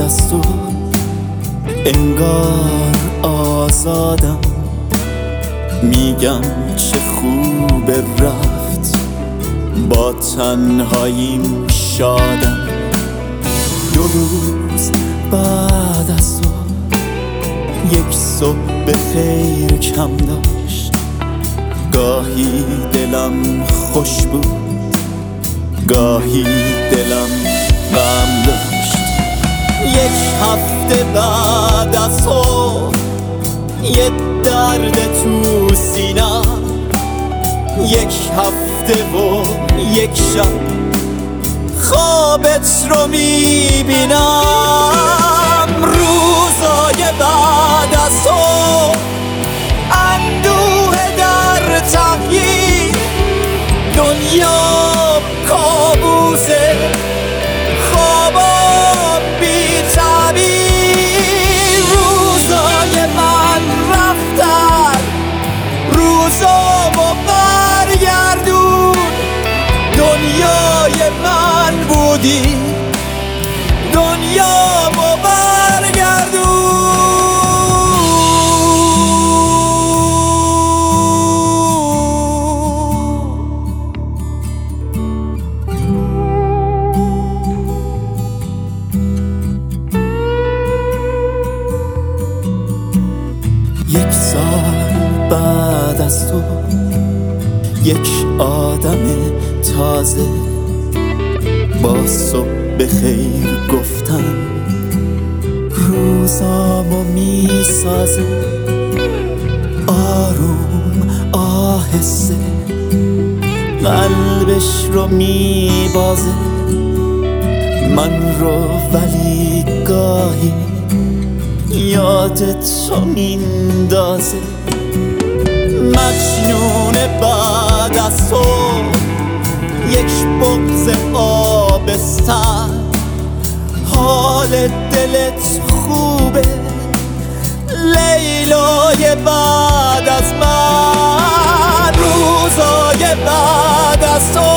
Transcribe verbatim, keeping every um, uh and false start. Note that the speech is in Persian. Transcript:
از تو انگار آزادم، میگم چه خوبه رفت با تنهاییم شادم. دو روز بعد از تو یک صبح بخیر کم داشت، گاهی دلم خوش بود گاهی دلم غم داشت. یک هفته بعد از تو یه درد تو سینم، یک هفته و یک شب خوابت رو میبینم. روزای بعد از تو اندوه در تغییر، دنیا کابوسه خوابا بی تعبیر. روزای من رفتن روزامو برگردون، دنیای من بودی دنیامو برگردون. یک سال بعد از تو یک آدم تازه با صبح بخیر گفتن روزامو میسازه. آروم آهسته قلبش رو میبازه من رو، ولی گاهی یادت رو میندازه. مجنون بعد از تو یک بغض آبستن، حال دلت خوبه لیلای بعد از من. روزای بعد از تو